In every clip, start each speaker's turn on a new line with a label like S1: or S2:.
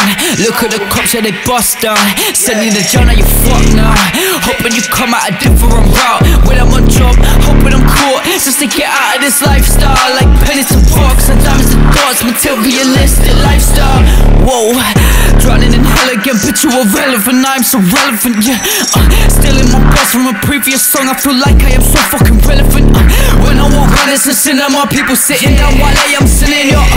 S1: Look at the cops, yeah, they bust down. Sending the jail, now you fucked now. Hoping you come out a different route. When I'm on job, hoping I'm caught, just to get out of this lifestyle. Like pennies and rocks and diamonds and thoughts, materialistic lifestyle. Whoa, drowning in hell again, but you irrelevant. I'm so relevant, yeah. Still in my bus from a previous song, I feel like I am so fucking relevant. When I walk around, it's a cinema, people sitting down while I am singing, yo.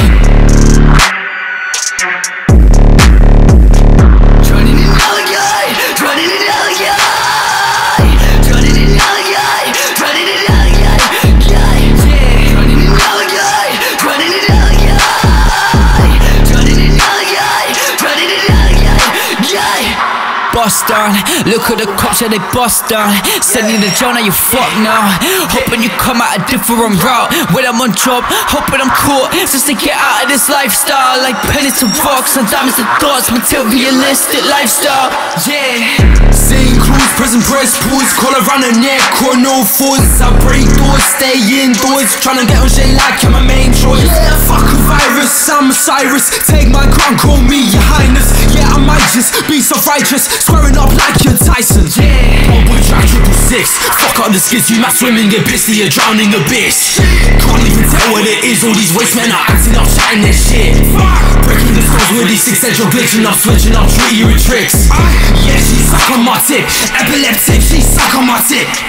S1: Bust down, look at the cops, yeah, they bust down. Sending the jail, now you fucked now. Hoping you come out a different route. When I'm on job, hoping I'm caught, just to get out of this lifestyle. Like pennies and rocks and diamonds and thoughts, materialistic lifestyle, yeah.
S2: St. Cruz, prison press pulls, collar around the neck, or no force. I break doors, stay indoors, tryna get on shit like I'm my main choice. Yeah, fuck a virus, I'm Osiris. Take my crown, call me your highness. Yeah, I might just be so righteous, squaring up like you're Tyson. Yeah, oh boy, track 666. Fuck up the skids, you might swim in your bitch, you're drowning a bitch. Can't even tell what it is, all these waste men are acting up, chatting their shit. Breaking the stores with these 6 central glitching up, switching up, treat you with tricks. Yeah, she suck on my tip, epileptic, she suck on my tip.